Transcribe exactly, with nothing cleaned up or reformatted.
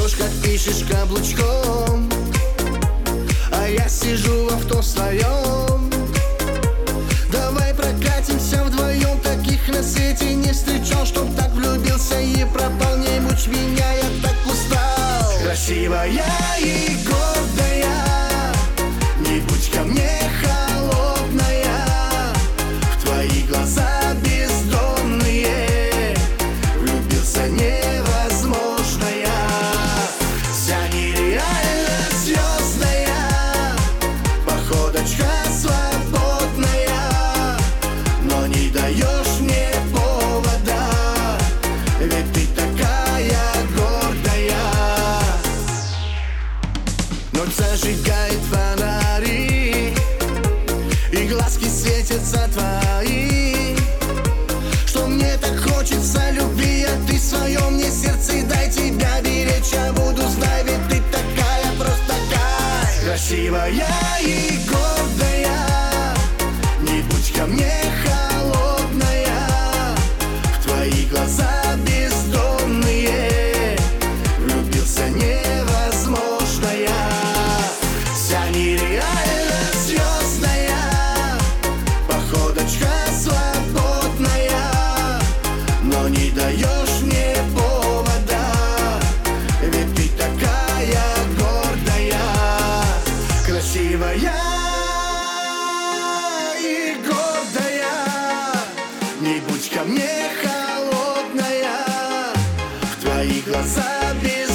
Идешь, как пишешь, каблучком, а я сижу в авто своем. Давай прокатимся вдвоем, таких на свете не встречал, чтоб так влюбился и пропал. Не мучь меня, я так устал. Красивая и гордая, не будь ко мне холодная. В твои глаза бездонные влюбился невозможно я. Вся нереально звездная, походочка свободная, но не даешь мне повода, ведь ты такая гордая. Ночь зажигает фонари, и глазки светятся твои. Что мне так хочется любви, а ты в своем мне сердце, дай тебя беречь. Я буду знать, ведь ты такая, просто такая красивая и гордая, не будь ко мне холодная. В твои глаза бездонные влюбился невозможно я. Вся нереально звездная, походочка свободная, но не даешь мне повода, ведь ты такая гордая. Красивая и гордая, не будь ко мне холодная. В твои глаза без